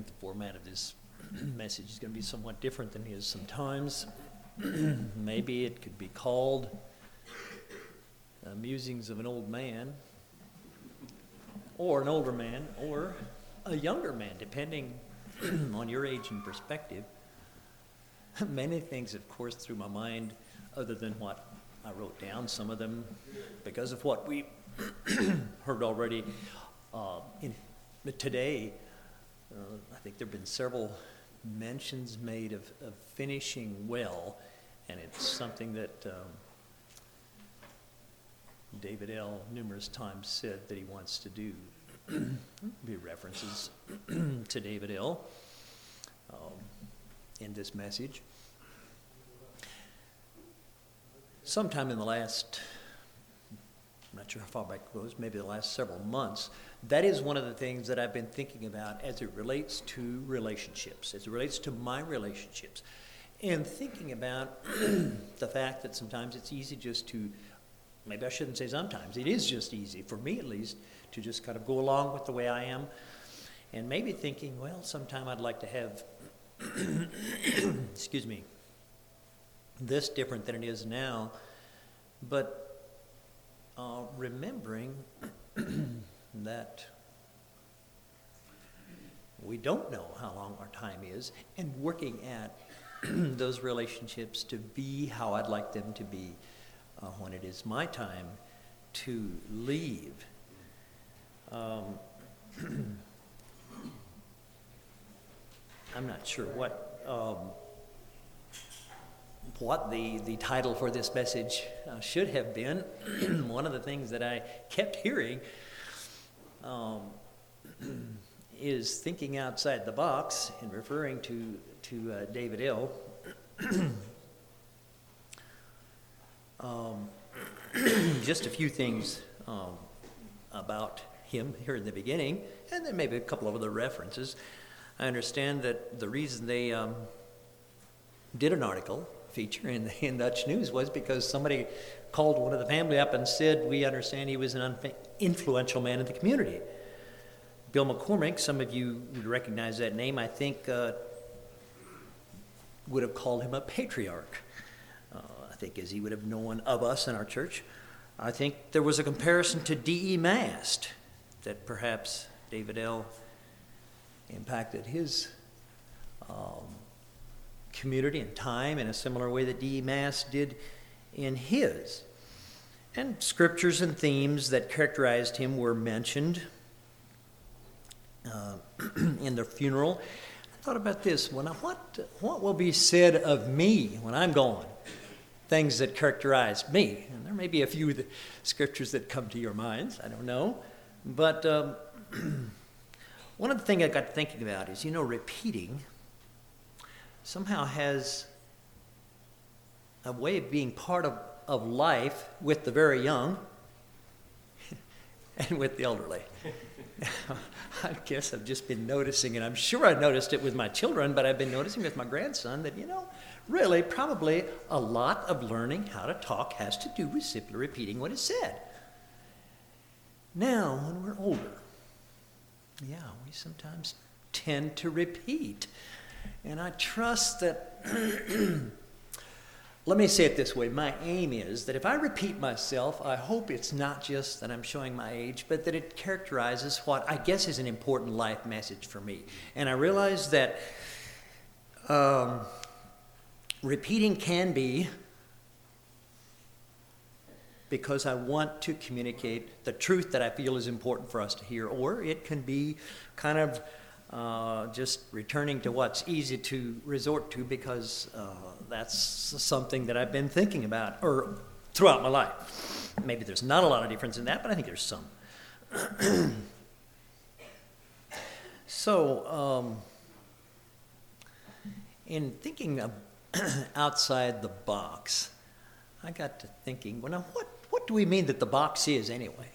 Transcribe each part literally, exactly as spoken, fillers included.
think the format of this message is going to be somewhat different than it is sometimes. Maybe it could be called uh, Musings of an Old Man, or an older man, or a younger man, depending on your age and perspective. Many things, of course, through my mind, other than what I wrote down, some of them because of what we heard already uh, in, today. Uh, I think there have been several mentions made of, of finishing well, and it's something that um, David L. numerous times said that he wants to do. Be references to David L. Um, in this message. Sometime in the last, I'm not sure how far back it goes, maybe the last several months, that is one of the things that I've been thinking about as it relates to relationships, as it relates to my relationships, and thinking about the fact that sometimes it's easy just to, maybe I shouldn't say sometimes, it is just easy, for me at least, to just kind of go along with the way I am, and maybe thinking, well, sometime I'd like to have, excuse me, this different than it is now, but uh, remembering that we don't know how long our time is, and working at those relationships to be how I'd like them to be uh, when it is my time to leave. Um, I'm not sure what um, what the, the title for this message uh, should have been. One of the things that I kept hearing um, is thinking outside the box and referring to, to uh, David L. um, just a few things um, about him here in the beginning, and then maybe a couple of other references. I understand that the reason they um, did an article feature in, in Dutch News was because somebody called one of the family up and said, we understand he was an unf- influential man in the community. Bill McCormick, some of you would recognize that name, I think uh, would have called him a patriarch, uh, I think as he would have known of us in our church. I think there was a comparison to D E Mast, that perhaps David L. impacted his um, community and time in a similar way that D E Mast did in his. And scriptures and themes that characterized him were mentioned uh, in the funeral. I thought about this. When I, what, what will be said of me when I'm gone? Things that characterize me. And there may be a few of the scriptures that come to your minds. I don't know. But um, one of the things I got thinking about is, you know, repeating somehow has a way of being part of, of life with the very young and with the elderly. I guess I've just been noticing, and I'm sure I noticed it with my children, but I've been noticing with my grandson that, you know, really probably a lot of learning how to talk has to do with simply repeating what is said. Now, when we're older, yeah, we sometimes tend to repeat. And I trust that, let me say it this way, my aim is that if I repeat myself, I hope it's not just that I'm showing my age, but that it characterizes what I guess is an important life message for me. And I realize that um, repeating can be because I want to communicate the truth that I feel is important for us to hear, or it can be kind of uh, just returning to what's easy to resort to because uh, that's something that I've been thinking about or throughout my life. Maybe there's not a lot of difference in that, but I think there's some. So, um, in thinking of outside the box, I got to thinking, well, now what, what do we mean that the box is anyway?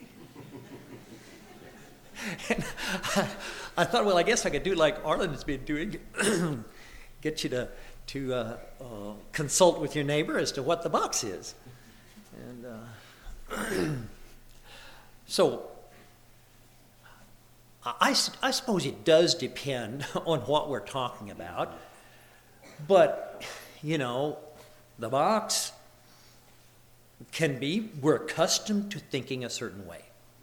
And I, I thought, well, I guess I could do like Arlen has been doing, get you to, to uh, uh, consult with your neighbor as to what the box is. And uh, so I, I suppose it does depend on what we're talking about, but, you know, the box can be, we're accustomed to thinking a certain way.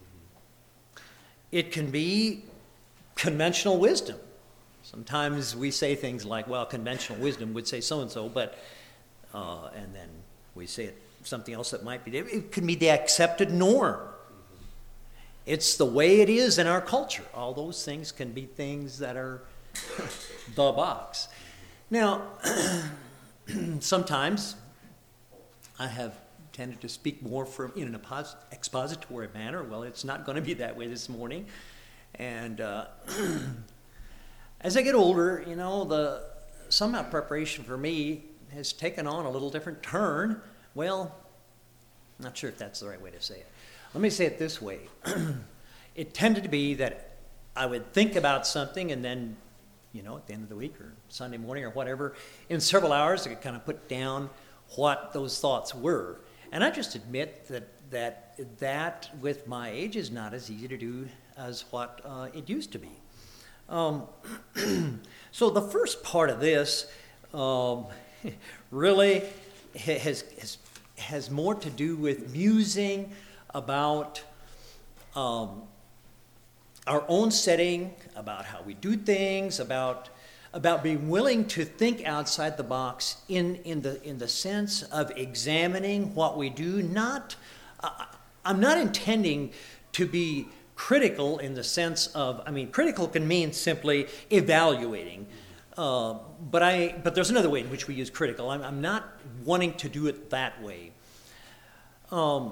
It can be conventional wisdom. Sometimes we say things like, well, conventional wisdom would say so-and-so, but, uh, and then we say it, something else that might be, it can be the accepted norm. It's the way it is in our culture. All those things can be things that are the box. Now, sometimes I have tended to speak more from in an expository manner. Well, it's not going to be that way this morning. And uh, as I get older, you know, the somehow preparation for me has taken on a little different turn. Well, I'm not sure if that's the right way to say it. Let me say it this way. It tended to be that I would think about something and then, you know, at the end of the week or Sunday morning or whatever, in several hours I could kind of put down what those thoughts were. And I just admit that that that with my age is not as easy to do as what uh, it used to be. Um, so the first part of this um, really has, has has more to do with musing about um, our own setting, about how we do things, about about being willing to think outside the box in, in the in the sense of examining what we do. Not, uh, I'm not intending to be critical in the sense of, I mean, critical can mean simply evaluating, uh, but I but there's another way in which we use critical. I'm, I'm not wanting to do it that way. Um,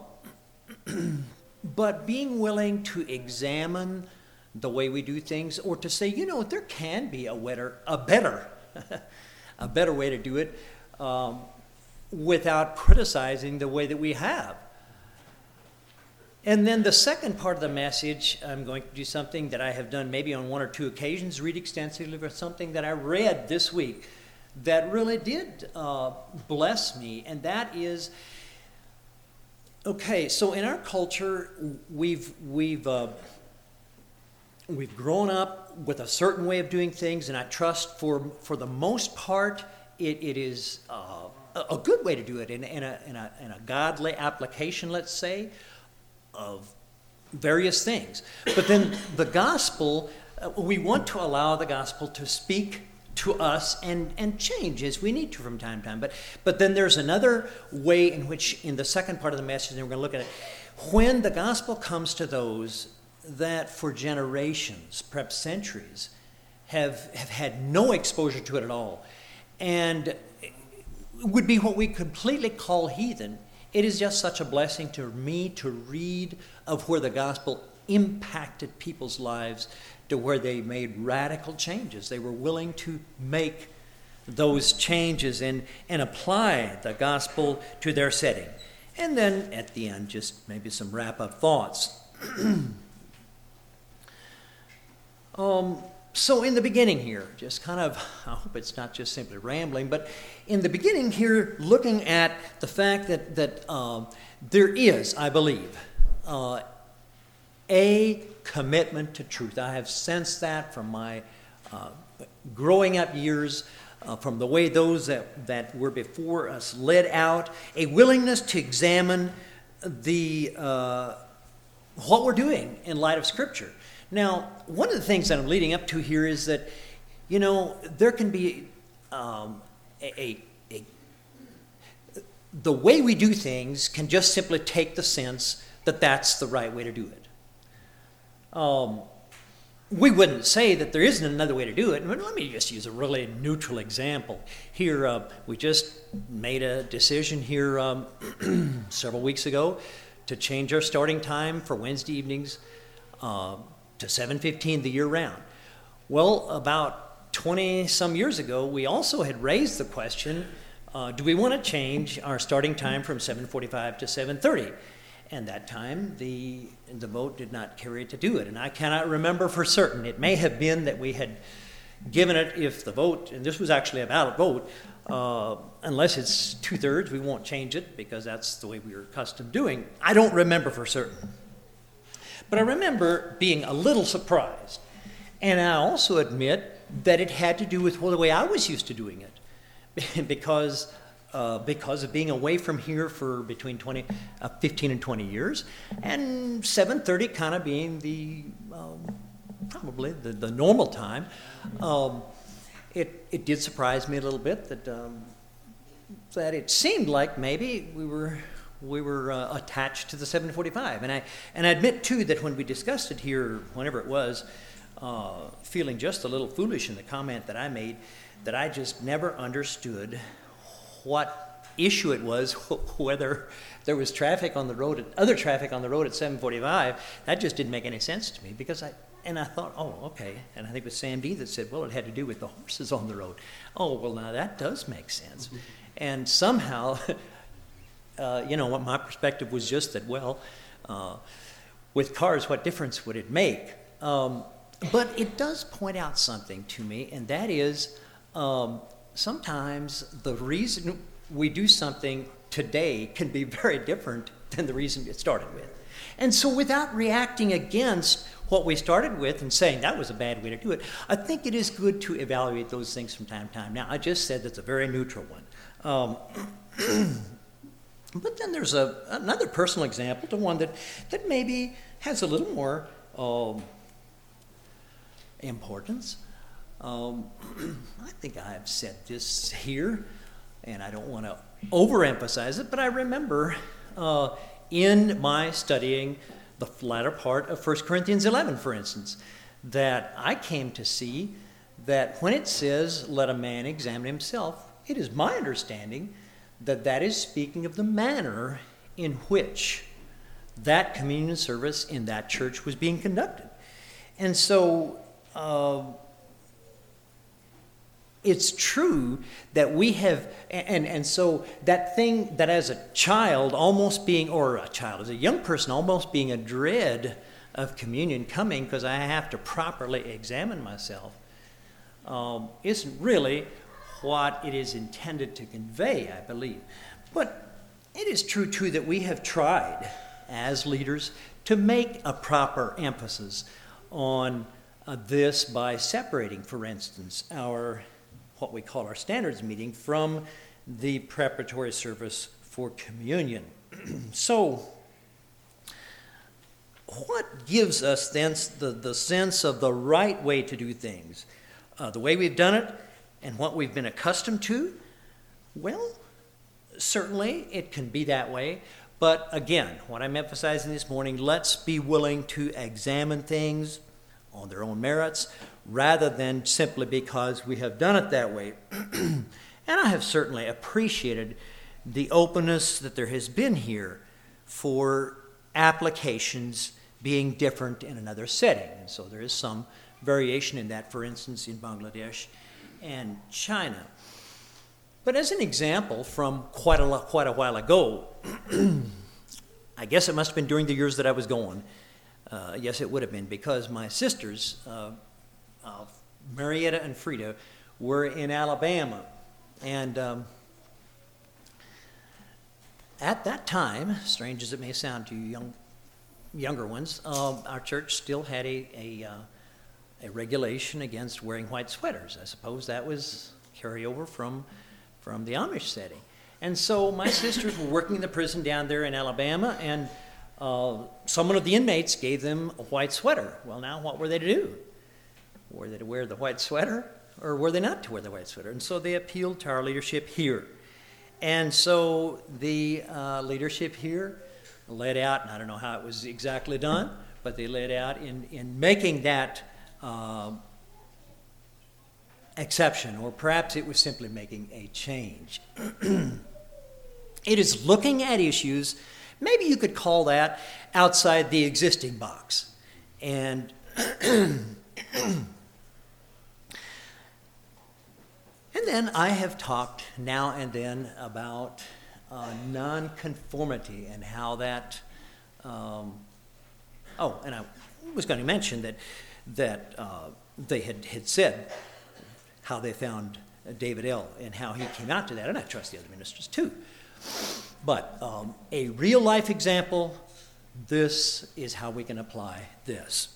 but being willing to examine the way we do things, or to say, you know, there can be a better, a better, a better way to do it, um, without criticizing the way that we have. And then the second part of the message, I'm going to do something that I have done maybe on one or two occasions, read extensively, but something that I read this week that really did uh, bless me, and that is, okay, so in our culture, we've we've uh, we've grown up with a certain way of doing things, and I trust for for the most part, it, it is uh, a, a good way to do it in, in a in a in a godly application, let's say, of various things. But then the gospel, uh, we want to allow the gospel to speak to us and, and change as we need to from time to time. But but then there's another way in which, in the second part of the message, and we're going to look at it, when the gospel comes to those that for generations, perhaps centuries, have, have had no exposure to it at all, and would be what we completely call heathen, it is just such a blessing to me to read of where the gospel impacted people's lives to where they made radical changes. They were willing to make those changes and, and apply the gospel to their setting. And then at the end, just maybe some wrap-up thoughts. um, so in the beginning here, just kind of, I hope it's not just simply rambling, but in the beginning here, looking at the fact that, that um, there is, I believe, uh, a commitment to truth. I have sensed that from my uh, growing up years, uh, from the way those that, that were before us led out, a willingness to examine the uh, what we're doing in light of Scripture. Now, one of the things that I'm leading up to here is that, you know, there can be um, a, a, a the way we do things can just simply take the sense that that's the right way to do it. Um, we wouldn't say that there isn't another way to do it. Let me just use a really neutral example. Here, uh, we just made a decision here um, several weeks ago to change our starting time for Wednesday evenings uh, to seven fifteen the year round. Well, about twenty some years ago, we also had raised the question, uh, do we want to change our starting time from seven forty-five to seven thirty? And that time, the the vote did not carry to do it. And I cannot remember for certain. It may have been that we had given it, if the vote, and this was actually a valid vote, uh, unless it's two-thirds, we won't change it because that's the way we were accustomed doing. I don't remember for certain. But I remember being a little surprised. And I also admit that it had to do with well, the way I was used to doing it. because, uh, because of being away from here for between twenty, uh, fifteen and twenty years, and seven thirty kind of being the, um, probably the, the normal time. Um, it, it did surprise me a little bit that, um, that it seemed like maybe we were we were uh, attached to the seven forty-five. And I and I admit too that when we discussed it here, whenever it was, uh, feeling just a little foolish in the comment that I made, that I just never understood what issue it was, whether there was traffic on the road, other traffic on the road at seven forty-five. That just didn't make any sense to me because I. And I thought, oh, okay. And I think it was Sam D that said, well, it had to do with the horses on the road. Oh, well, now that does make sense. Mm-hmm. And somehow, uh, you know, what my perspective was just that, well, uh, with cars, what difference would it make? Um, but it does point out something to me, and that is um, sometimes the reason we do something today can be very different than the reason it started with. And so without reacting against what we started with and saying that was a bad way to do it, I think it is good to evaluate those things from time to time. Now, I just said that's a very neutral one. Um, but then there's a, another personal example, to one that, that maybe has a little more um, importance. Um, I think I have said this here, and I don't want to overemphasize it, but I remember uh, in my studying the latter part of First Corinthians eleven, for instance, that I came to see that when it says, let a man examine himself, it is my understanding that that is speaking of the manner in which that communion service in that church was being conducted. And so uh, it's true that we have, and, and so that thing that as a child almost being, or a child, as a young person almost being a dread of communion coming because I have to properly examine myself, um, isn't really what it is intended to convey, I believe. But it is true, too, that we have tried as leaders to make a proper emphasis on uh, this by separating, for instance, our what we call our standards meeting from the preparatory service for communion. So, what gives us then the, the sense of the right way to do things? Uh, the way we've done it and what we've been accustomed to? Well, certainly it can be that way. But again, what I'm emphasizing this morning, let's be willing to examine things on their own merits rather than simply because we have done it that way. And I have certainly appreciated the openness that there has been here for applications being different in another setting. And so there is some variation in that, for instance, in Bangladesh and China. But as an example from quite a, quite a while ago, I guess it must have been during the years that I was going. Uh, yes, it would have been, because my sisters, uh, uh, Marietta and Frida, were in Alabama. And um, at that time, strange as it may sound to you young, younger ones, uh, our church still had a, a, uh, a regulation against wearing white sweaters. I suppose that was carryover from, from the Amish setting. And so my sisters were working in the prison down there in Alabama, and uh, someone of the inmates gave them a white sweater. Well, now what were they to do? Were they to wear the white sweater, or were they not to wear the white sweater? And so they appealed to our leadership here. And so the uh, leadership here led out, and I don't know how it was exactly done, but they led out in, in making that uh, exception, or perhaps it was simply making a change. It is looking at issues, maybe you could call that outside the existing box. And And then I have talked now and then about uh, nonconformity and how that, um, oh, and I was going to mention that that uh, they had, had said how they found David L. and how he came out to that, and I trust the other ministers too. But um, a real life example this is how we can apply this.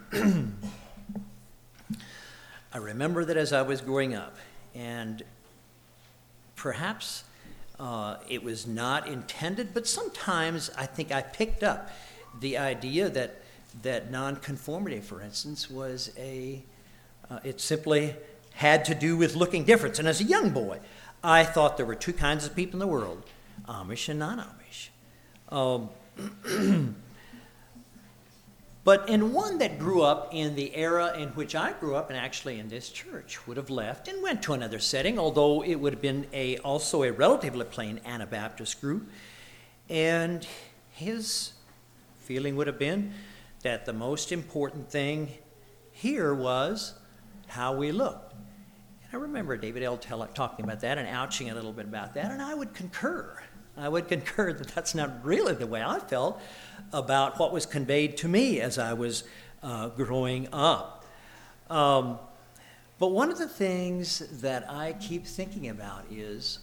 I remember that as I was growing up, and perhaps uh, it was not intended, but sometimes I think I picked up the idea that that nonconformity, for instance, was a, uh, it simply had to do with looking different. And as a young boy, I thought there were two kinds of people in the world, Amish and non-Amish. Um, But in one that grew up in the era in which I grew up, and actually in this church, would have left and went to another setting, although it would have been a also a relatively plain Anabaptist group. And his feeling would have been that the most important thing here was how we looked. And I remember David L. Tell, talking about that and ouching a little bit about that, and I would concur. I would concur that that's not really the way I felt about what was conveyed to me as I was uh, growing up. Um, but one of the things that I keep thinking about is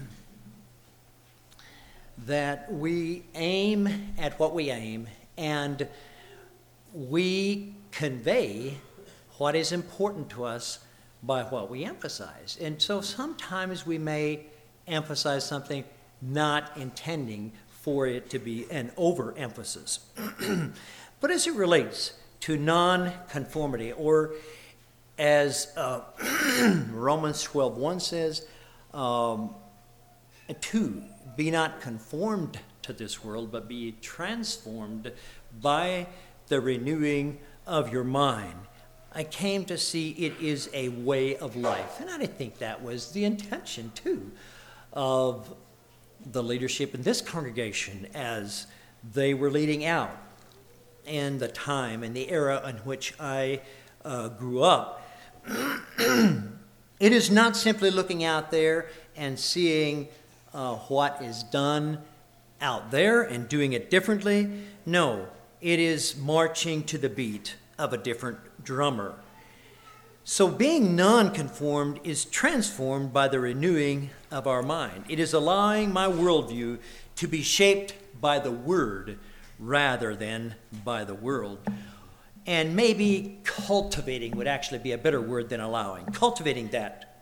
that we aim at what we aim, and we convey what is important to us by what we emphasize. And so sometimes we may emphasize something not intending for it to be an overemphasis. But as it relates to non-conformity, or as uh, Romans twelve one says, um, to be not conformed to this world, but be transformed by the renewing of your mind. I came to see it is a way of life. And I think that was the intention, too, of the leadership in this congregation as they were leading out in the time and the era in which I uh, grew up. It is not simply looking out there and seeing uh, what is done out there and doing it differently. No, it is marching to the beat of a different drummer. So being non-conformed is transformed by the renewing of our mind. It is allowing my worldview to be shaped by the Word rather than by the world. And maybe cultivating would actually be a better word than allowing. Cultivating that.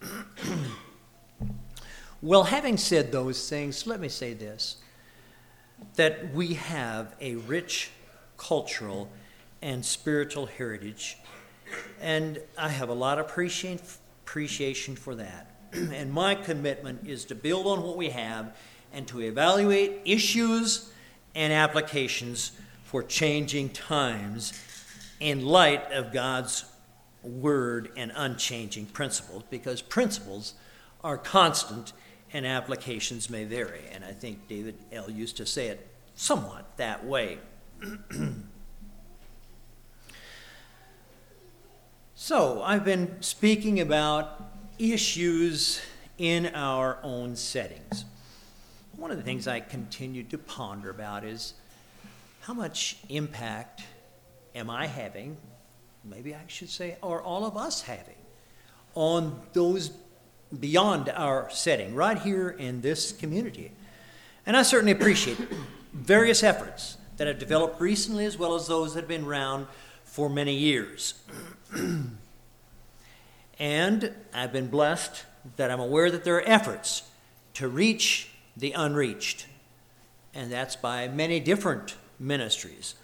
Well, having said those things, let me say this, that we have a rich cultural and spiritual heritage, and I have a lot of appreciation appreciation for that. And my commitment is to build on what we have and to evaluate issues and applications for changing times in light of God's word and unchanging principles, because principles are constant and applications may vary. And I think David L. used to say it somewhat that way. So I've been speaking about issues in our own settings. One of the things I continue to ponder about is how much impact am I having, maybe I should say, or all of us having, on those beyond our setting, right here in this community. And I certainly appreciate various efforts that have developed recently as well as those that have been around for many years. And I've been blessed that I'm aware that there are efforts to reach the unreached, and that's by many different ministries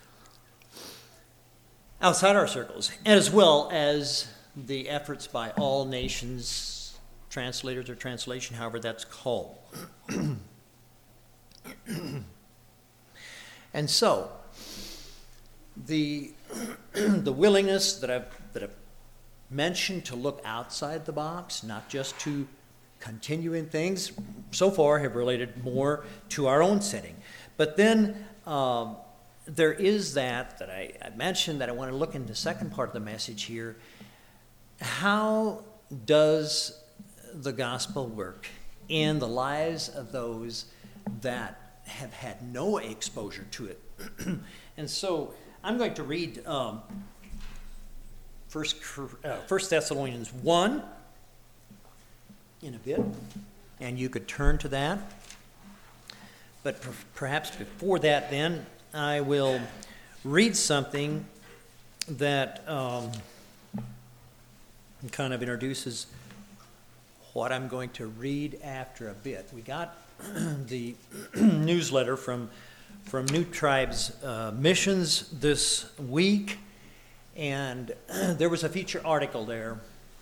outside our circles, as well as the efforts by All Nations translators or translation, however that's called. And so, the the willingness that I've that I've mentioned to look outside the box, not just to continue in things, so far have related more to our own setting. But then um, there is that that I, I mentioned that I want to look into the second part of the message here. How does the gospel work in the lives of those that have had no exposure to it? And so I'm going to read um, First, uh, First Thessalonians one in a bit, and you could turn to that. But per- perhaps before that then, I will read something that um, kind of introduces what I'm going to read after a bit. We got the newsletter from from New Tribes uh, Missions this week, and there was a feature article there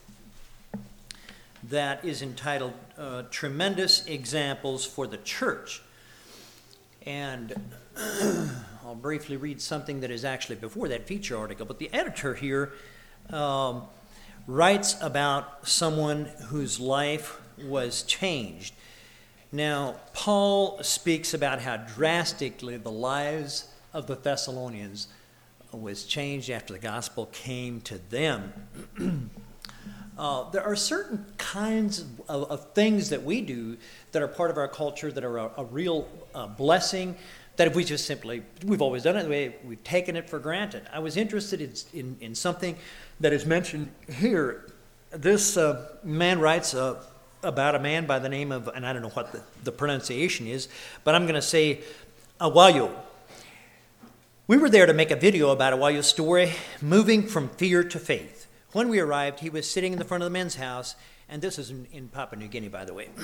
that is entitled uh, Tremendous Examples for the Church. And I'll briefly read something that is actually before that feature article, but the editor here um, writes about someone whose life was changed. Now, Paul speaks about how drastically the lives of the Thessalonians was changed after the gospel came to them. Uh, there are certain kinds of, of things that we do that are part of our culture that are a, a real uh, blessing, that if we just simply, we've always done it the way, we've taken it for granted. I was interested in, in, in something that is mentioned here. This uh, man writes uh, about a man by the name of, and I don't know what the, the pronunciation is, but I'm going to say Awayo. We were there to make a video about Awayo's story, moving from fear to faith. When we arrived, he was sitting in the front of the men's house, and this is in, in Papua New Guinea, by the way,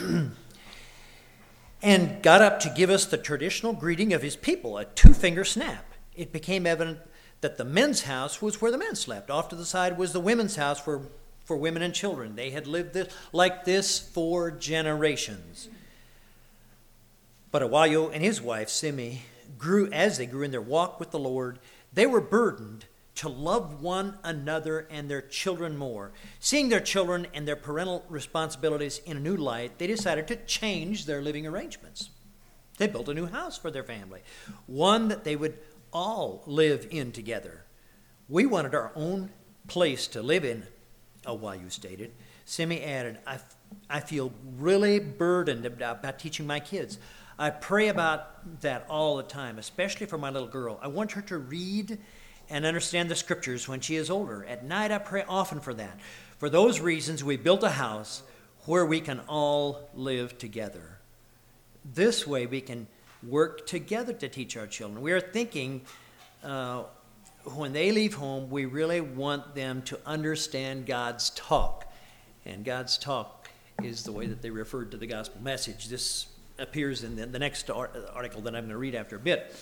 and got up to give us the traditional greeting of his people, a two-finger snap. It became evident that the men's house was where the men slept. Off to the side was the women's house for, for women and children. They had lived this, like this for generations. But Awayo and his wife, Simi, grew as they grew in their walk with the Lord. They were burdened to love one another and their children more. Seeing their children and their parental responsibilities in a new light, they decided to change their living arrangements. They built a new house for their family, one that they would all live in together. We wanted our own place to live in, Awayo stated. Simi added, I, I feel really burdened about, about teaching my kids. I pray about that all the time, especially for my little girl. I want her to read and understand the scriptures when she is older. At night, I pray often for that. For those reasons, we built a house where we can all live together. This way, we can work together to teach our children. We are thinking uh, when they leave home, we really want them to understand God's talk. And God's talk is the way that they referred to the gospel message. This appears in the, the next article that I'm going to read after a bit.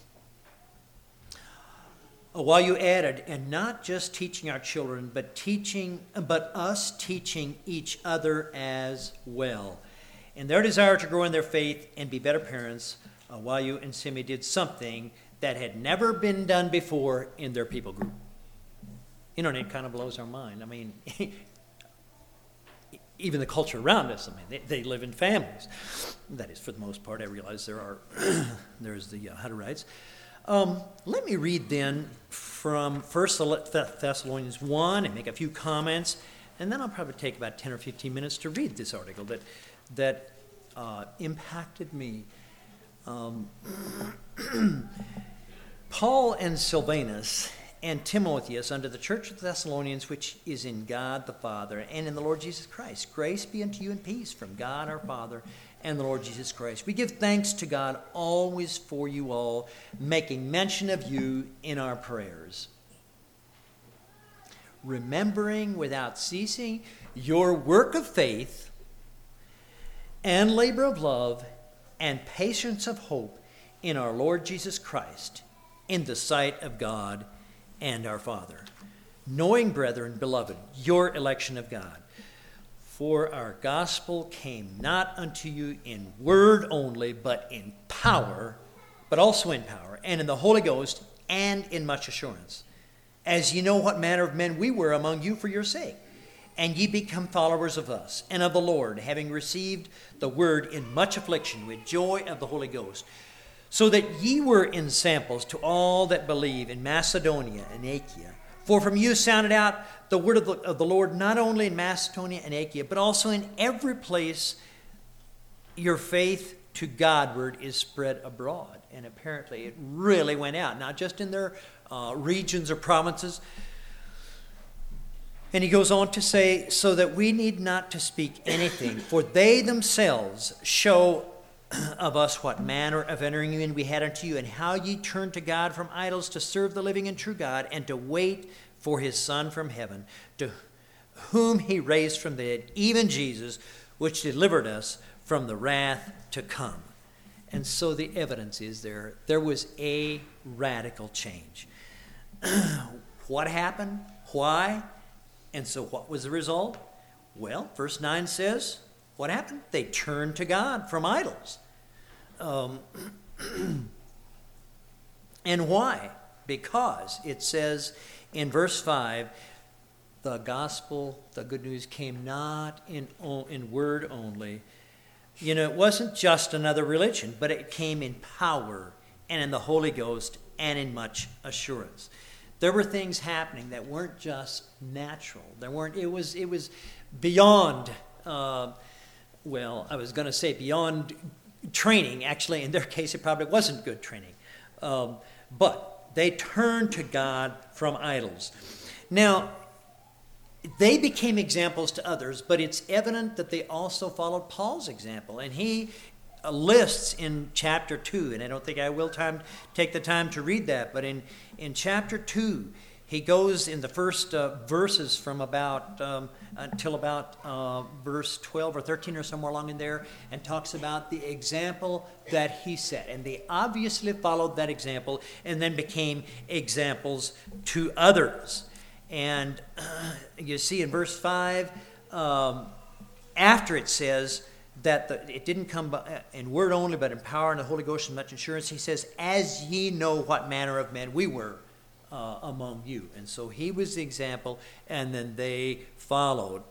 While you added, and not just teaching our children, but teaching, but us teaching each other as well. In their desire to grow in their faith and be better parents, Awayo and Simi did something that had never been done before in their people group. You know, and it kind of blows our mind. I mean, even the culture around us, I mean, they, they live in families. That is, for the most part. I realize there are, there's the uh, Hutterites. Um, let me read then from First Thessalonians one and make a few comments, and then I'll probably take about ten or fifteen minutes to read this article that that uh, impacted me. Um, Paul and Silvanus and Timotheus unto the church of the Thessalonians, which is in God the Father and in the Lord Jesus Christ. Grace be unto you and peace from God our Father and the Lord Jesus Christ. We give thanks to God always for you all, making mention of you in our prayers, remembering without ceasing your work of faith and labor of love and patience of hope in our Lord Jesus Christ, in the sight of God and our Father. Knowing, brethren, beloved, your election of God. For our gospel came not unto you in word only, but in power, but also in power, and in the Holy Ghost, and in much assurance. As ye know what manner of men we were among you for your sake, and ye become followers of us, and of the Lord, having received the word in much affliction, with joy of the Holy Ghost, so that ye were ensamples to all that believe in Macedonia and Achaia. For from you sounded out the word of the, of the Lord, not only in Macedonia and Achaia, but also in every place your faith to Godward is spread abroad. And apparently it really went out, not just in their uh, regions or provinces. And he goes on to say, so that we need not to speak anything, for they themselves show of us what manner of entering in we had unto you, and how ye turned to God from idols to serve the living and true God, and to wait for his Son from heaven, to whom he raised from the dead, even Jesus, which delivered us from the wrath to come. And so the evidence is there. There was a radical change. What happened? Why? And so what was the result? Well, verse nine says, what happened? They turned to God from idols. Um, and why? Because it says in verse five, the gospel, the good news, came not in, in word only. You know, it wasn't just another religion, but it came in power and in the Holy Ghost and in much assurance. There were things happening that weren't just natural. There weren't. It was. It was beyond. Uh, well, I was going to say beyond training. Actually, in their case, it probably wasn't good training. Um, but they turned to God from idols. Now, they became examples to others, but it's evident that they also followed Paul's example. And he lists in chapter two, and I don't think I will time take the time to read that, but in, in chapter two, he goes in the first uh, verses from about um, until about uh, verse twelve or thirteen or somewhere along in there, and talks about the example that he set. And they obviously followed that example and then became examples to others. And uh, you see in verse five, um, after it says that the, it didn't come by, in word only, but in power and the Holy Ghost and much assurance, he says, as ye know what manner of men we were uh, among you. And so he was the example, and then they followed.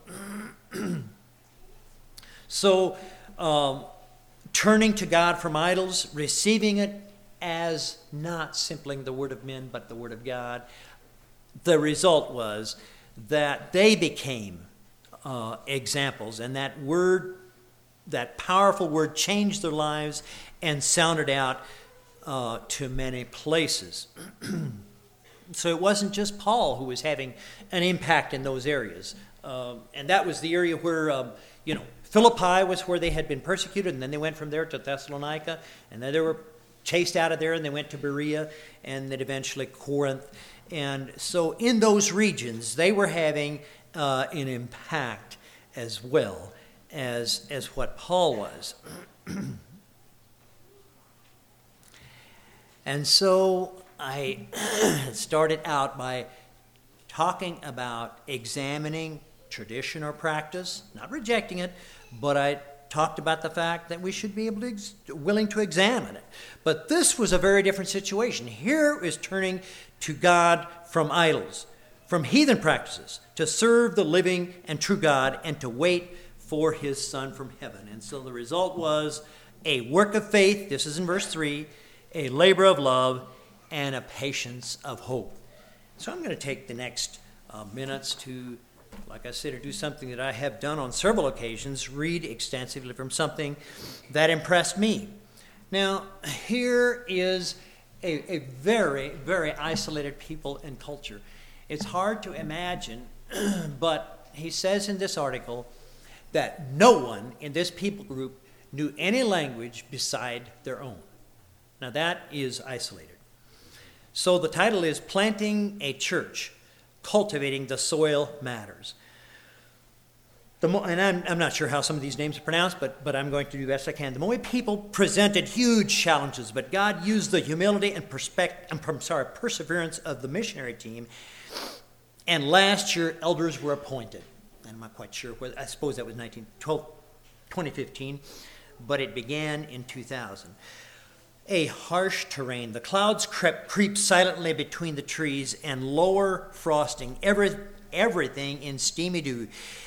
So um, turning to God from idols, receiving it as not simply the word of men, but the word of God, the result was that they became uh, examples, and that word, that powerful word, changed their lives and sounded out uh, to many places. So it wasn't just Paul who was having an impact in those areas, um, and that was the area where um, you know Philippi was where they had been persecuted, and then they went from there to Thessalonica, and then they were chased out of there, and they went to Berea, and then eventually Corinth. And so in those regions, they were having uh, an impact as well as, as what Paul was. And so I started out by talking about examining tradition or practice, not rejecting it, but I talked about the fact that we should be able to ex- willing to examine it. But this was a very different situation. Here is turning to God from idols, from heathen practices, to serve the living and true God, and to wait for his Son from heaven. And so the result was a work of faith, this is in verse three, a labor of love, and a patience of hope. So I'm going to take the next uh, minutes to, like I said, to do something that I have done on several occasions, read extensively from something that impressed me. Now, here is a, a very, very isolated people and culture. It's hard to imagine, but he says in this article that no one in this people group knew any language beside their own. Now, that is isolated. So the title is Planting a Church, Cultivating the Soil Matters. The Mo- and I'm, I'm not sure how some of these names are pronounced, but, but I'm going to do the best I can. The Moe people presented huge challenges, but God used the humility and perspect- I'm sorry, perseverance of the missionary team. And last year, elders were appointed. I'm not quite sure whether, I suppose that was nineteen twelve, twenty fifteen, but it began in two thousand. A harsh terrain. The clouds crept, creep silently between the trees, and lower frosting, every, everything in steamy dew.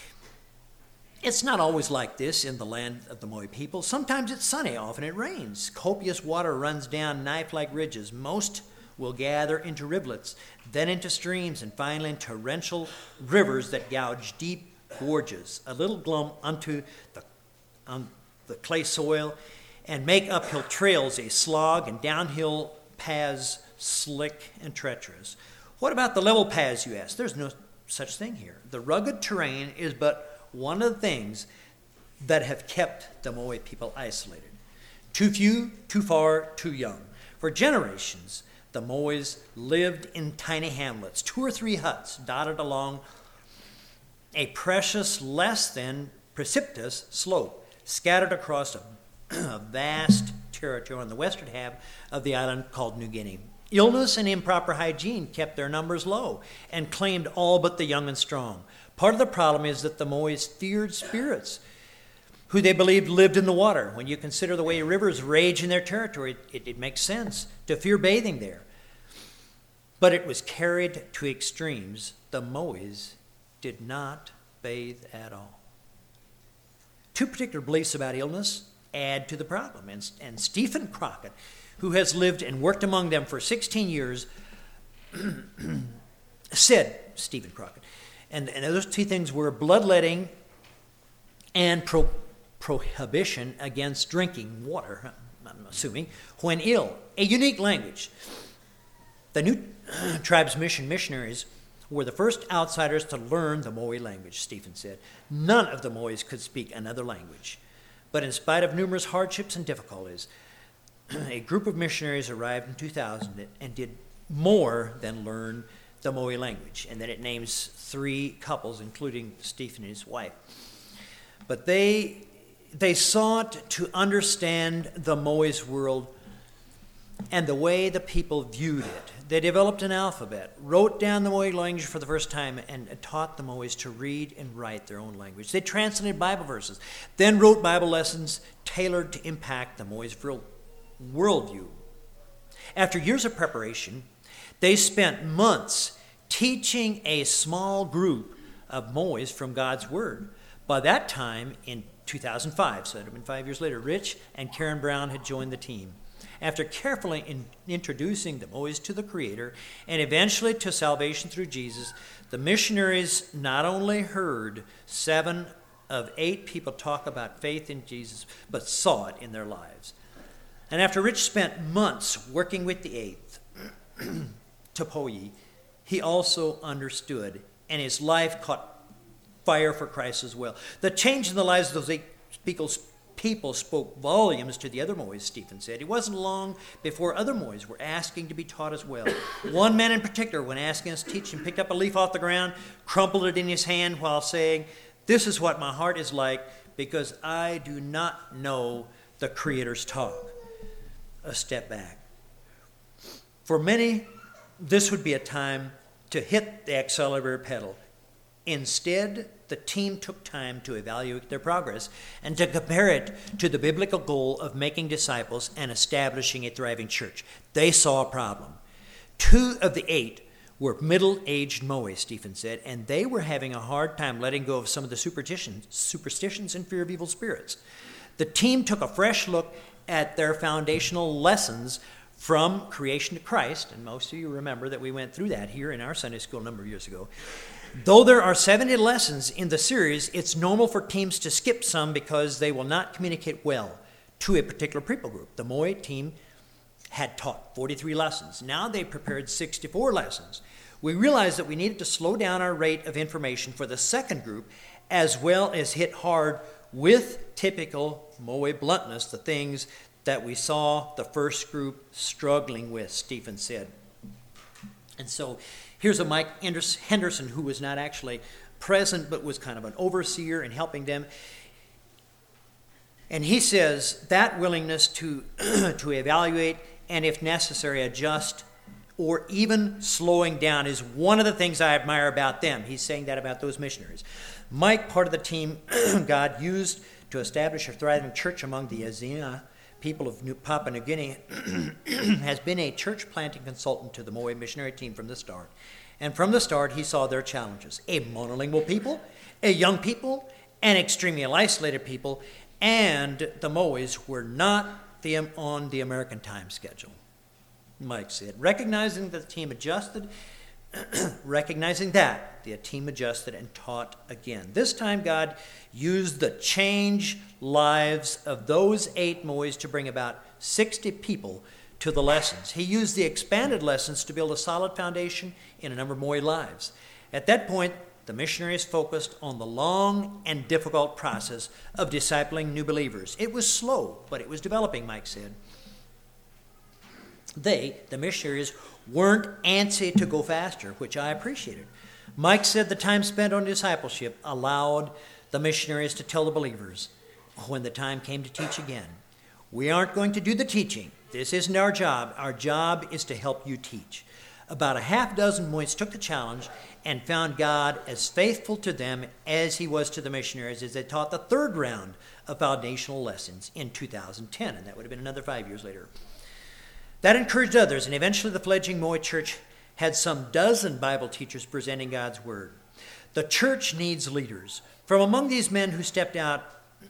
It's not always like this in the land of the Moe people. Sometimes it's sunny, often it rains. Copious water runs down knife-like ridges. Most will gather into rivulets, then into streams, and finally in torrential rivers that gouge deep gorges, a little glum onto the, on the clay soil, and make uphill trails a slog, and downhill paths slick and treacherous. What about the level paths, you ask? There's no such thing here. The rugged terrain is but one of the things that have kept the Moe people isolated. Too few, too far, too young. For generations, the Mois lived in tiny hamlets, two or three huts dotted along a precious, less than precipitous slope, scattered across a, a vast territory on the western half of the island called New Guinea. Illness and improper hygiene kept their numbers low and claimed all but the young and strong. Part of the problem is that the Mois feared spirits who they believed lived in the water. When you consider the way rivers rage in their territory, it, it makes sense to fear bathing there. But it was carried to extremes. The Mois did not bathe at all. Two particular beliefs about illness add to the problem. And, and Stephen Crockett, who has lived and worked among them for sixteen years, said, Stephen Crockett, and, and those two things were bloodletting and pro, prohibition against drinking water, I'm assuming, when ill. A unique language. The New Tribes Mission missionaries were the first outsiders to learn the Moai language, Stephen said. None of the Mois could speak another language. But in spite of numerous hardships and difficulties, a group of missionaries arrived in two thousand and did more than learn the Moai language. And then it names three couples, including Stephen and his wife. But they, they sought to understand the Moais world and the way the people viewed it. They developed an alphabet, wrote down the Moai language for the first time, and taught the Moais to read and write their own language. They translated Bible verses, then wrote Bible lessons tailored to impact the Moais worldview. After years of preparation, they spent months teaching a small group of Moais from God's Word. By that time, in two thousand five, so it had been five years later, Rich and Karen Brown had joined the team. After carefully in introducing the Moais to the Creator and eventually to salvation through Jesus, the missionaries not only heard seven of eight people talk about faith in Jesus, but saw it in their lives. And after Rich spent months working with the eighth, Topoi, he also understood, and his life caught fire for Christ as well. The change in the lives of those eight people People spoke volumes to the other Moais, Stephen said. It wasn't long before other Moais were asking to be taught as well. One man in particular, when asking us to teach him, picked up a leaf off the ground, crumpled it in his hand while saying, "This is what my heart is like because I do not know the Creator's talk." A step back. For many, this would be a time to hit the accelerator pedal. Instead, the team took time to evaluate their progress and to compare it to the biblical goal of making disciples and establishing a thriving church. They saw a problem. Two of the eight were middle-aged Moais, Stephen said, and they were having a hard time letting go of some of the superstitions, superstitions and fear of evil spirits. The team took a fresh look at their foundational lessons from creation to Christ, and most of you remember that we went through that here in our Sunday school a number of years ago. Though there are seventy lessons in the series, it's normal for teams to skip some because they will not communicate well to a particular people group. The Moai team had taught forty-three lessons. Now they prepared sixty-four lessons. We realized that we needed to slow down our rate of information for the second group, as well as hit hard with typical Moai bluntness, the things that we saw the first group struggling with, Stephen said. And so here's a Mike Henderson who was not actually present but was kind of an overseer in helping them. And he says that willingness to, to evaluate and, if necessary, adjust or even slowing down is one of the things I admire about them. He's saying that about those missionaries. Mike, part of the team God used to establish a thriving church among the Azina people of New Papua New Guinea, has been a church planting consultant to the Moai missionary team from the start. And from the start, he saw their challenges. A monolingual people, a young people, an extremely isolated people, and the Moais were not the, on the American time schedule, Mike said. Recognizing that the team adjusted, recognizing that the team adjusted and taught again. This time, God used the changed lives of those eight Moais to bring about sixty people to the lessons. He used the expanded lessons to build a solid foundation in a number of Moai lives. At that point, the missionaries focused on the long and difficult process of discipling new believers. It was slow, but it was developing, Mike said. They, the missionaries, weren't antsy to go faster, which I appreciated. Mike said the time spent on discipleship allowed the missionaries to tell the believers when the time came to teach again, we aren't going to do the teaching. This isn't our job. Our job is to help you teach. About a half dozen Moits took the challenge and found God as faithful to them as he was to the missionaries as they taught the third round of foundational lessons in two thousand ten, and that would have been another five years later. That encouraged others, and eventually the fledgling Moit church had some dozen Bible teachers presenting God's word. The church needs leaders. From among these men who stepped out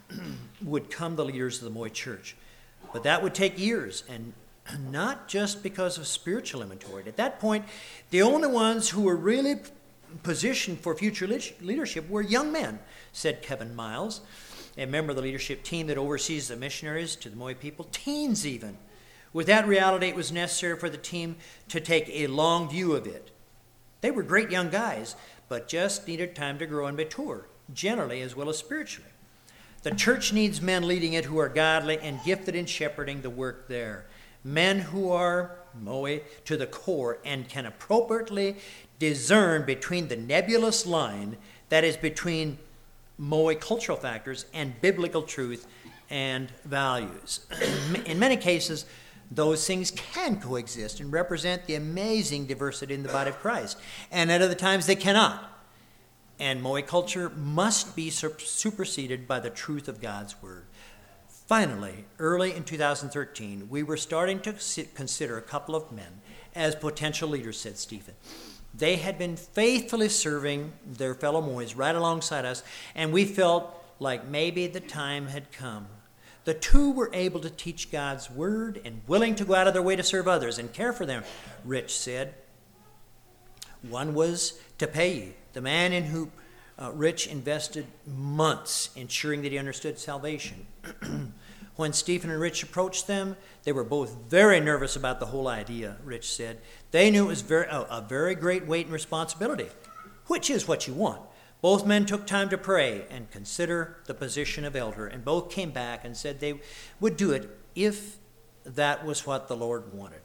would come the leaders of the Moit church. But that would take years, and not just because of spiritual immaturity. At that point, the only ones who were really positioned for future leadership were young men, said Kevin Miles, a member of the leadership team that oversees the missionaries to the Moit people, teens even. With that reality, it was necessary for the team to take a long view of it. They were great young guys, but just needed time to grow and mature, generally as well as spiritually. The church needs men leading it who are godly and gifted in shepherding the work there. Men who are Moe to the core and can appropriately discern between the nebulous line that is between Moe cultural factors and biblical truth and values. In many cases, those things can coexist and represent the amazing diversity in the body of Christ. And at other times they cannot. And Moe culture must be superseded by the truth of God's word. Finally, early in two thousand thirteen, we were starting to consider a couple of men as potential leaders, said Stephen. They had been faithfully serving their fellow Mois right alongside us, and we felt like maybe the time had come. The two were able to teach God's word and willing to go out of their way to serve others and care for them, Rich said. One was Tepeyi, the man in whom uh, Rich invested months ensuring that he understood salvation. When Stephen and Rich approached them, they were both very nervous about the whole idea, Rich said. They knew it was very, a, a very great weight and responsibility, which is what you want. Both men took time to pray and consider the position of elder, and both came back and said they would do it if that was what the Lord wanted.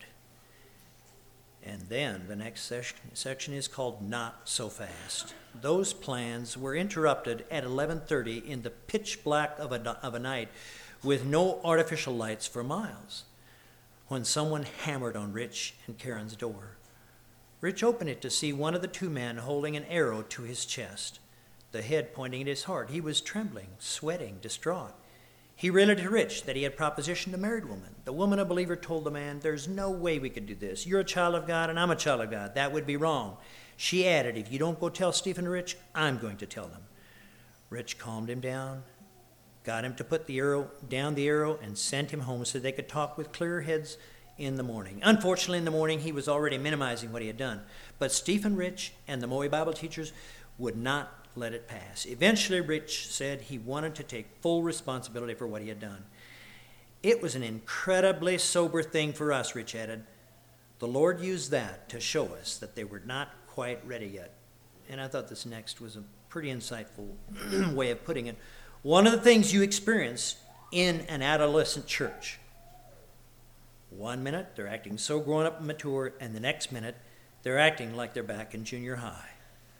And then the next section, section is called Not So Fast. Those plans were interrupted at eleven thirty in the pitch black of a, of a night with no artificial lights for miles, when someone hammered on Rich and Karen's door. Rich opened it to see one of the two men holding an arrow to his chest, the head pointing at his heart. He was trembling, sweating, distraught. He related to Rich that he had propositioned a married woman. The woman, a believer, told the man, "There's no way we could do this. You're a child of God and I'm a child of God. That would be wrong." She added, "If you don't go tell Stephen and Rich, I'm going to tell them." Rich calmed him down, got him to put the arrow down the arrow, and sent him home so they could talk with clear heads in the morning. Unfortunately, in the morning, he was already minimizing what he had done. But Stephen, Rich, and the Moe Bible teachers would not let it pass. Eventually, Rich said he wanted to take full responsibility for what he had done. It was an incredibly sober thing for us, Rich added. The Lord used that to show us that they were not quite ready yet. And I thought this next was a pretty insightful way of putting it. One of the things you experience in an adolescent church. One minute, they're acting so grown up and mature, and the next minute, they're acting like they're back in junior high.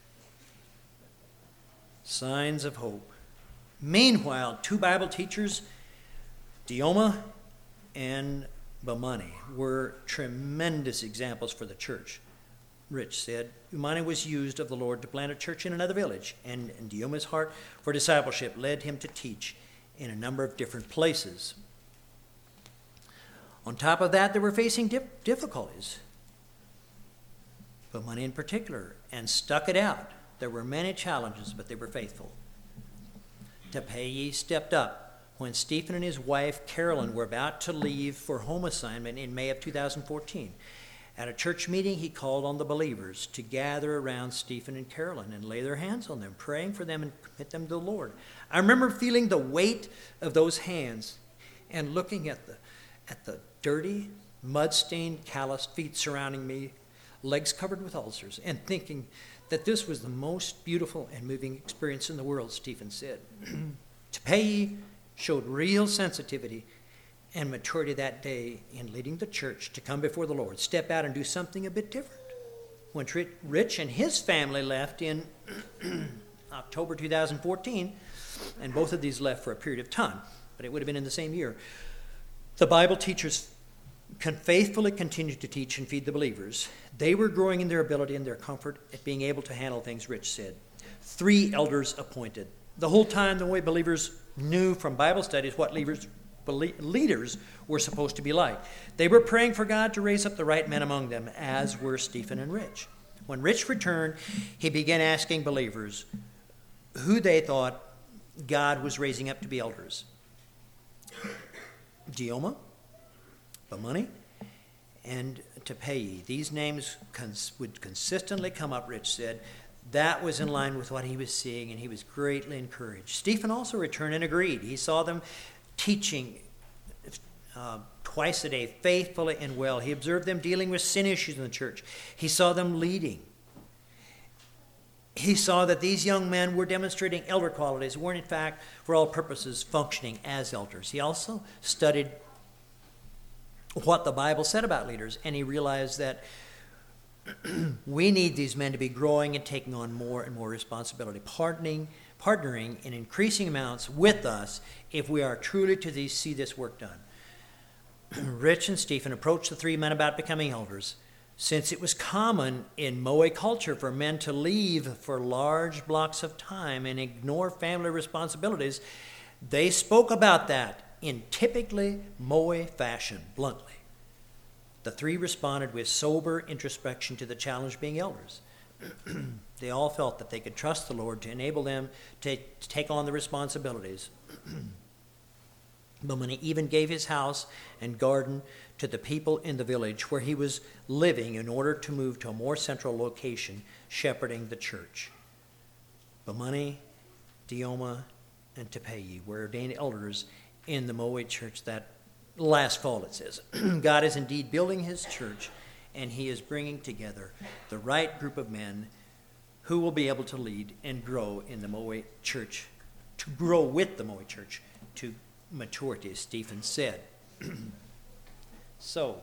Signs of hope. Meanwhile, two Bible teachers, Dioma and Bamani, were tremendous examples for the church. Rich said, Umani was used of the Lord to plant a church in another village, and, and Dioma's heart for discipleship led him to teach in a number of different places. On top of that, they were facing dip- difficulties, Bamani in particular, and stuck it out. There were many challenges, but they were faithful. Tepeyi stepped up when Stephen and his wife, Carolyn, were about to leave for home assignment in May of two thousand fourteen. At a church meeting, he called on the believers to gather around Stephen and Carolyn and lay their hands on them, praying for them and commit them to the Lord. I remember feeling the weight of those hands and looking at the, at the dirty, mud-stained, calloused feet surrounding me, legs covered with ulcers, and thinking that this was the most beautiful and moving experience in the world, Stephen said. Tupehi showed real sensitivity and maturity that day in leading the church to come before the Lord, step out and do something a bit different. When Rich and his family left in October two thousand fourteen, and both of these left for a period of time, but it would have been in the same year, the Bible teachers can faithfully continue to teach and feed the believers. They were growing in their ability and their comfort at being able to handle things, Rich said. Three elders appointed. The whole time, the way believers knew from Bible studies what leaders, leaders were supposed to be like. They were praying for God to raise up the right men among them, as were Stephen and Rich. When Rich returned, he began asking believers who they thought God was raising up to be elders. Dioma, Bamani, and Tupehi. These names cons- would consistently come up, Rich said. That was in line with what he was seeing, and he was greatly encouraged. Stephen also returned and agreed. He saw them teaching uh, twice a day, faithfully and well. He observed them dealing with sin issues in the church. He saw them leading. He saw that these young men were demonstrating elder qualities, weren't in fact, for all purposes, functioning as elders. He also studied what the Bible said about leaders, and he realized that we need these men to be growing and taking on more and more responsibility, partnering, partnering in increasing amounts with us if we are truly to see this work done. Rich and Stephen approached the three men about becoming elders. Since it was common in Moe culture for men to leave for large blocks of time and ignore family responsibilities, they spoke about that in typically Moe fashion, bluntly. The three responded with sober introspection to the challenge being elders. They all felt that they could trust the Lord to enable them to, to take on the responsibilities. Bamani even gave his house and garden to the people in the village where he was living in order to move to a more central location, shepherding the church. Bamani, Dioma, and Tupehi were ordained elders in the Moe church that last fall, it says. God is indeed building his church, and he is bringing together the right group of men who will be able to lead and grow in the Moe church, to grow with the Moe church to maturity, as Stephen said. So,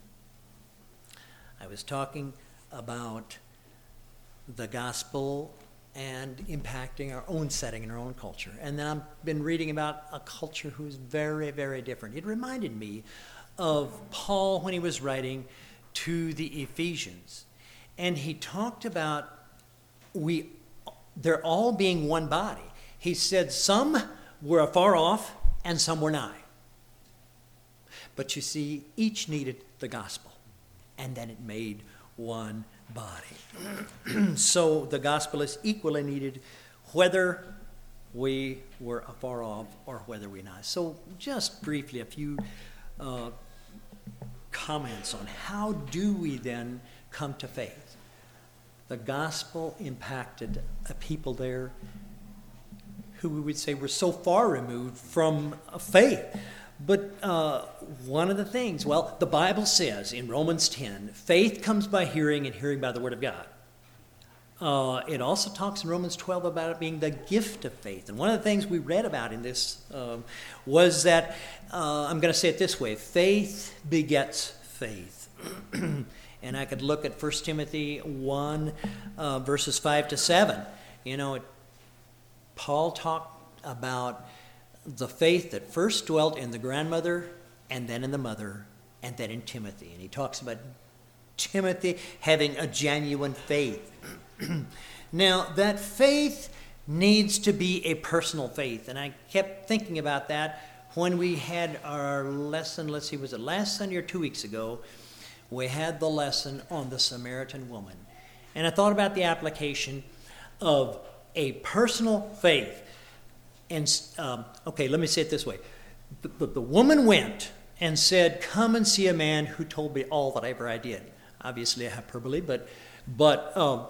I was talking about the gospel and impacting our own setting and our own culture. And then I've been reading about a culture who's very, very different. It reminded me of Paul when he was writing to the Ephesians. And he talked about we, they're all being one body. He said some were afar off and some were nigh. But you see, each needed the gospel. And then it made one body. So the gospel is equally needed whether we were afar off or whether we not. So just briefly, a few uh, comments on how do we then come to faith. The gospel impacted a people there who we would say were so far removed from faith. But uh, one of the things, well, the Bible says in Romans ten, faith comes by hearing and hearing by the word of God. Uh, it also talks in Romans twelve about it being the gift of faith. And one of the things we read about in this um, was that, uh, I'm going to say it this way, faith begets faith. And I could look at First Timothy one, uh, verses five to seven. You know, it, Paul talked about the faith that first dwelt in the grandmother and then in the mother and then in Timothy. And he talks about Timothy having a genuine faith. Now, that faith needs to be a personal faith. And I kept thinking about that when we had our lesson, let's see, was it last Sunday or two weeks ago? We had the lesson on the Samaritan woman. And I thought about the application of a personal faith. And, um, okay, let me say it this way. The, the, the woman went and said, come and see a man who told me all that ever I did. Obviously a hyperbole, but, but um,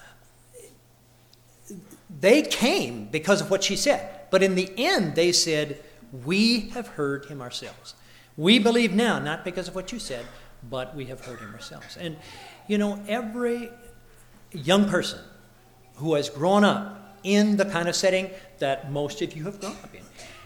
they came because of what she said. But in the end, they said, we have heard him ourselves. We believe now, not because of what you said, but we have heard him ourselves. And You know, every young person who has grown up in the kind of setting that most of you have grown up in,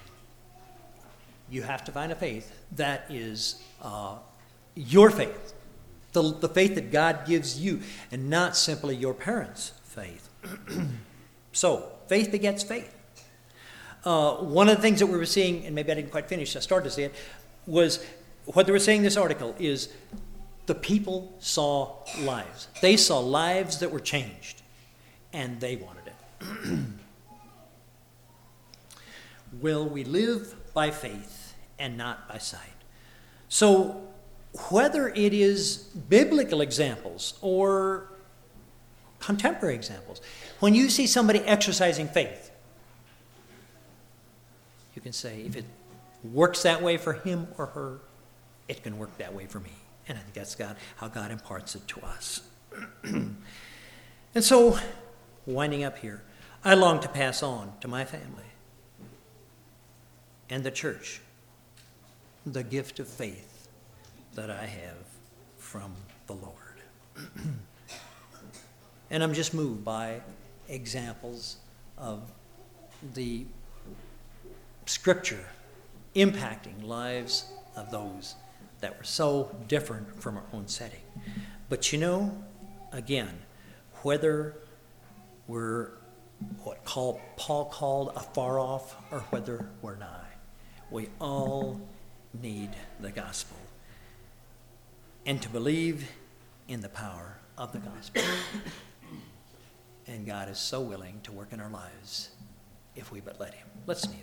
you have to find a faith that is uh, your faith, the, the faith that God gives you, and not simply your parents' faith. So, faith begets faith. Uh, one of the things that we were seeing, and maybe I didn't quite finish, I started to say it, was what they were saying in this article is the people saw lives. They saw lives that were changed, and they wanted it. Will we live by faith and not by sight? So, whether it is biblical examples or contemporary examples, when you see somebody exercising faith, you can say, if it works that way for him or her, it can work that way for me. And I think that's God, how God imparts it to us. And so, winding up here, I long to pass on to my family and the church the gift of faith that I have from the Lord. And I'm just moved by examples of the Scripture impacting lives of those that were so different from our own setting. But you know, again, whether we're what call, Paul called afar off or whether we're nigh, we all need the gospel and to believe in the power of the gospel. And God is so willing to work in our lives if we but let him. Let's kneel.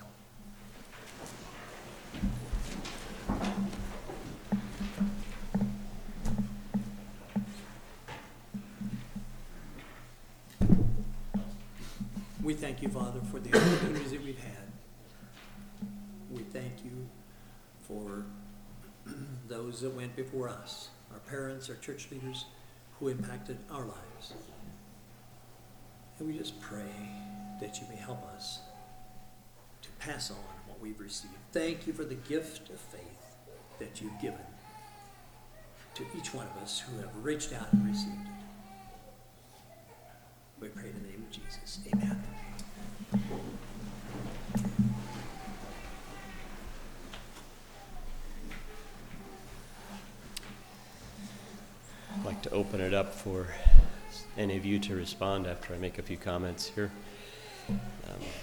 We thank you, Father, for the opportunities that we've had. We thank you for those that went before us, our parents, our church leaders, who impacted our lives. And we just pray that you may help us to pass on what we've received. Thank you for the gift of faith that you've given to each one of us who have reached out and received it. We pray in the name of Jesus. Amen. I'd like to open it up for any of you to respond after I make a few comments here. Um,